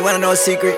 wanna know a secret?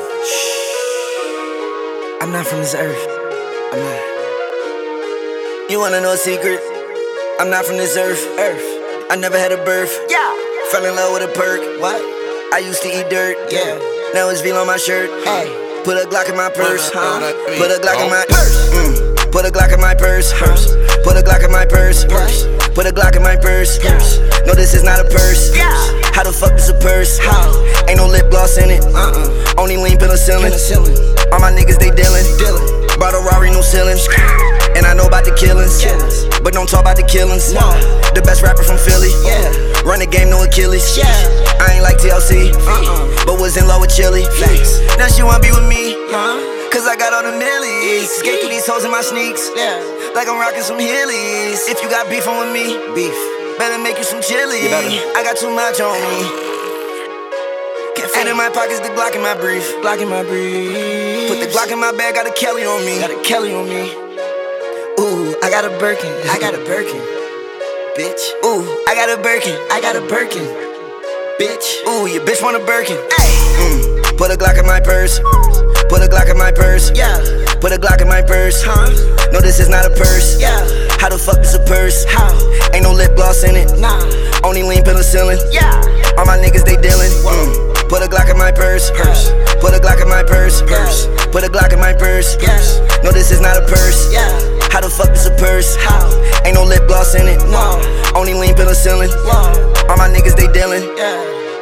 I'm not from this earth. I'm not. You wanna know a secret? I'm not from this earth. I never had a birth. Yeah. Fell in love with a perk. What? I used to eat dirt. Yeah. Now it's veal on my shirt. Hey. Put a Glock in my purse. Put a Glock in my purse. Put a Glock in my purse. Put a Glock in my purse. Put a Glock in my purse. No, this is not a purse. Yeah. How the fuck is a purse? How? Ain't no lip gloss in it. Only lean penicillin. All my niggas they dealin'. Bought a Rari, no ceilings. And I know about the killings, but don't talk about the killings. No. The best rapper from Philly. Yeah. Run the game, no Achilles. Yeah. I ain't like TLC, but was in love with Chili. Facts. Now she wanna be with me, Huh? cause I got all the millies. Skate through these hoes in my sneaks, Yeah. like I'm rocking some Heelys. If you got beefin' with me, Beef. better make you some chili. You better. I got too much on me. Can't fit in my pockets, the Glock in my brief. Glock in my breeze. Put the Glock in my bag, got a Kelly on me. Got a Kelly on me. Ooh, I got a Birkin. I got a Birkin. Bitch. Ooh, I got a Birkin. I got a Birkin. Bitch. Ooh, your bitch want a Birkin. Hey. Put a Glock in my purse. Put a Glock in my purse. Yeah. Put a Glock in my purse. Huh? No, this is not a purse. Yeah. How the fuck is a purse? How? Ain't no lip gloss in it. Nah. Only lean penicillin. Yeah. All my niggas they dealin'. Put a Glock in my purse. Put a Glock in my purse. Put a Glock in my purse. No, this is not a purse. Yeah. How the fuck is a purse? How? Ain't no lip gloss in it. No. Only lean penicillin. Whoa. All my niggas they dealin'. Yeah.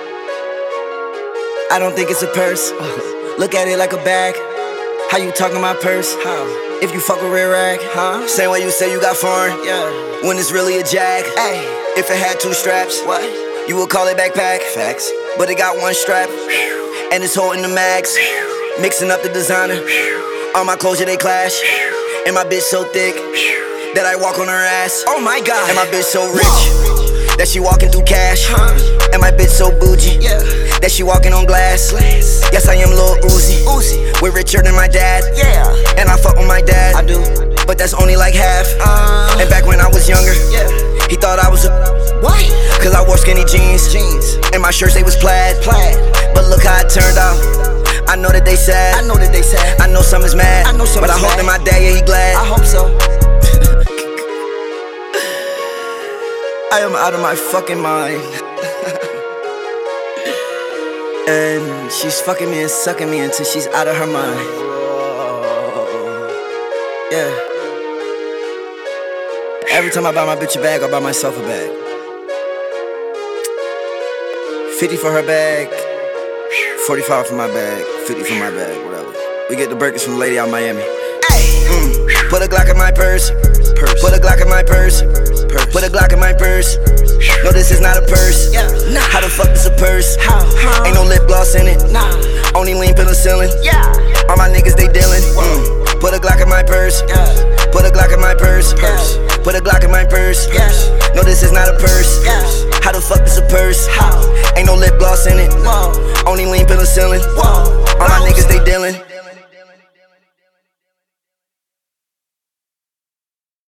I don't think it's a purse. Look at it like a bag. How you talking my purse? How? If you fuck a rear rag, Huh? same way you say you got foreign. Yeah. When it's really a jag. Hey. If it had two straps, What? you would call it backpack. Facts. But it got one strap, and it's holding the mags. Mixing up the designer. All my clothes, yeah, they clash. And my bitch so thick that I walk on her ass. Oh my God. And my bitch so rich that she walking through cash. Huh? And my bitch so bougie Yeah. that she walking on glass. Yes, I am Lil Uzi. We're richer than my dad. Yeah. And I fuck with my dad. I do. But that's only like half. And back when I was younger, Yeah. he thought I was a What? cause I wore skinny jeans. Jeans. And my shirts, they was plaid. Plaid. But look how it turned out. I know that they sad. I know that they sad. I know some is mad. I know some but is I hope mad. that my dad, yeah, he glad. I hope so. I am out of my fucking mind. And she's fucking me and sucking me until she's out of her mind. Yeah. Every time I buy my bitch a bag, I buy myself a bag. 50 for her bag, 45 for my bag, 50 for my bag, whatever. We get the Birkins from the lady out Miami. Put a Glock in my purse. Put a Glock in my purse. Put a Glock in my purse. No, this is not a purse. Yeah. Nah. How the fuck is a purse? How? Ain't no lip gloss in it. Nah. Only lean penicillin. Yeah. All my niggas they dealin'. Put a Glock in my purse. Yeah. Put a Glock in my purse. Put a Glock in my purse. Yeah. No, this is not a purse. Yeah.